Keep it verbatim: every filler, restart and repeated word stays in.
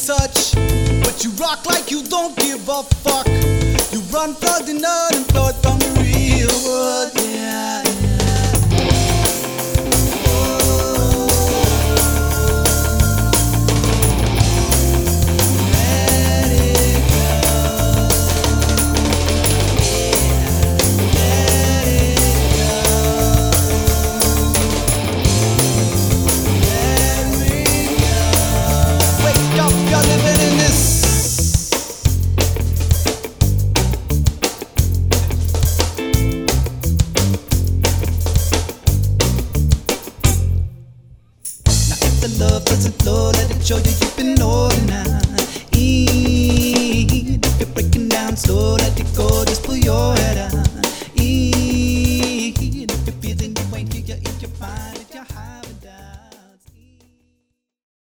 such, but you rock like you don't give a fuck. You run for the unemployed from the real world, yeah.